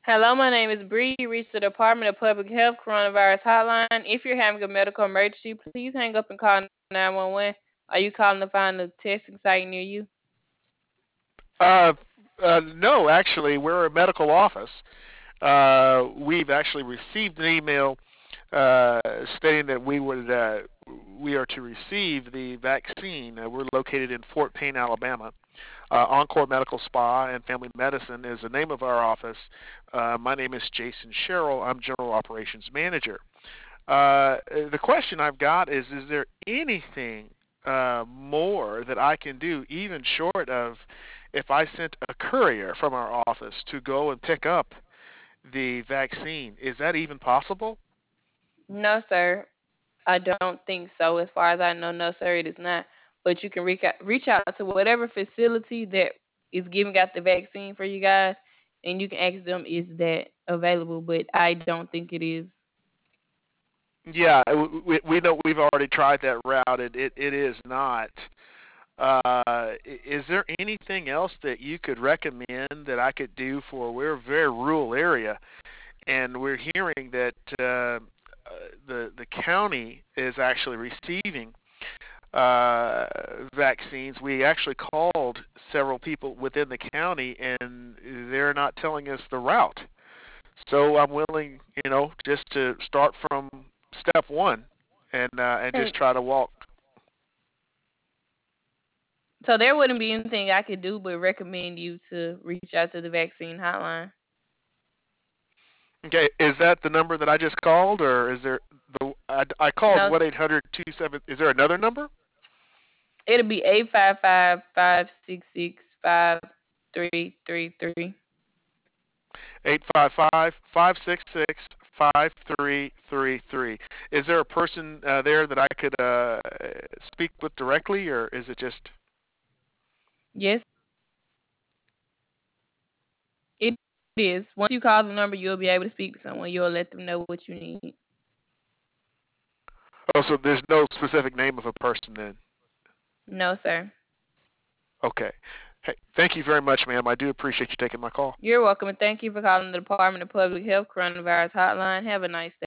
Hello, my name is Bree. You reached the Department of Public Health Coronavirus Hotline. If you're having a medical emergency, please hang up and call 911. Are you calling to find a testing site near you? Uh, no, actually, we're a medical office. We've actually received an email stating that we are to receive the vaccine. We're located in Fort Payne, Alabama. Encore Medical Spa and Family Medicine is the name of our office. My name is Jason Sherrill. I'm General Operations Manager. The question I've got is there anything more that I can do, even short of if I sent a courier from our office to go and pick up the vaccine? Is that even possible? No, sir. I don't think so. As far as I know, no, sir, it is not. But you can reach out to whatever facility that is giving out the vaccine for you guys, and you can ask them is that available. But I don't think it is. Yeah, we know we've already tried that route. It is not. Is there anything else that you could recommend that I could do for? We're a very rural area, and we're hearing that the county is actually receiving vaccines. We actually called several people within the county, and they're not telling us the route. So I'm willing, just to start from step one, and And just try to walk. so there wouldn't be anything I could do but recommend you to reach out to the vaccine hotline. Okay, is that the number that I just called, or is there I called No, 1-800-27? Is there another number? it'll be 855-566-5333. 855-566-5333. Is there a person there that I could speak with directly, or is it just? Yes, it is. Once you call the number, you'll be able to speak to someone. You'll let them know what you need. Oh, so there's no specific name of a person then. No, sir. Okay. Hey, thank you very much, ma'am. I do appreciate you taking my call. You're welcome, and thank you for calling the Department of Public Health Coronavirus Hotline. Have a nice day.